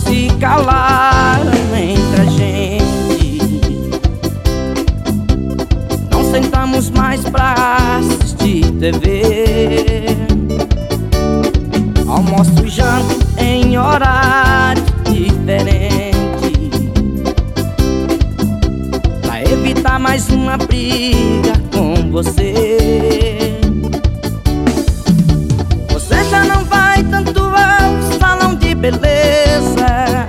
se calaram entre a gente. Não sentamos mais pra assistir TV. Almoço e janto em horário diferente, pra evitar mais uma briga com você. Você já não vai tanto ao salão de beleza,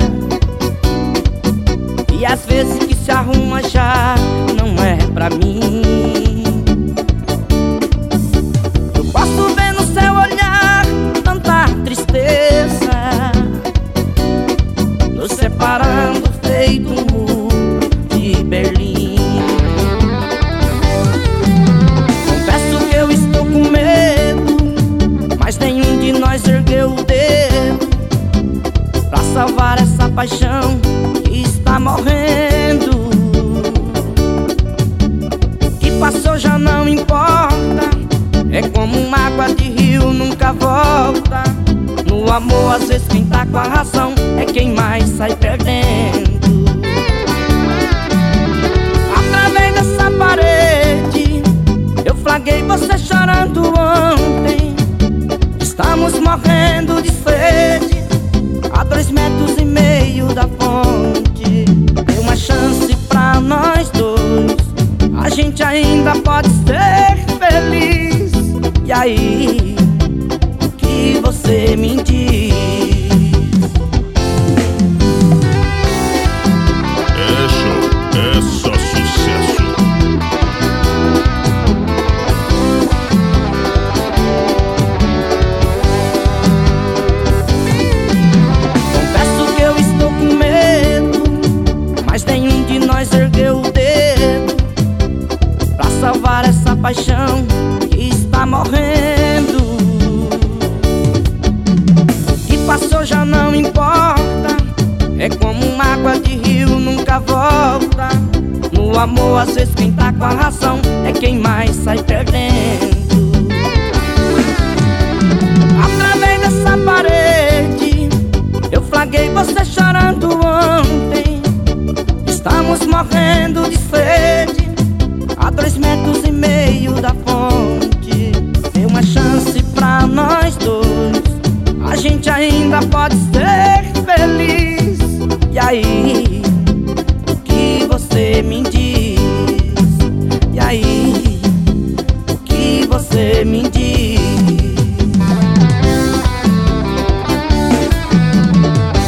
e às vezes que se arruma já não é pra mim. Eu posso ver no seu olhar tanta tristeza, nos separando feito um muro de Berlim. Confesso que eu estou com medo, mas nenhum de nós ergueu o dedo pra salvar essa paixão que está morrendo. O que passou já não importa, é como uma água de rio, nunca volta. No amor, às vezes quem tá com a razão é quem mais sai perdendo. Através dessa parede eu flagrei você chorando ontem. Estamos morrendo de sede a 2,5 metros da fonte. Dê uma chance pra nós dois, a gente ainda pode ser feliz. E aí, o que você me diz? É show, é só sucesso. Confesso que eu estou com medo, mas nenhum de nós ergueu o dedo pra salvar essa paixão que está morrendo. O que passou já não importa, é como uma água de rio, nunca volta. No amor, às vezes quem tá com a razão é quem mais sai perdendo. Através dessa parede eu flagrei você chorando ontem. Estamos morrendo de sede a 2,5 metros da fonte. Dê uma chance pra nós dois, a gente ainda pode ser feliz. E aí, o que você me diz? E aí, o que você me diz?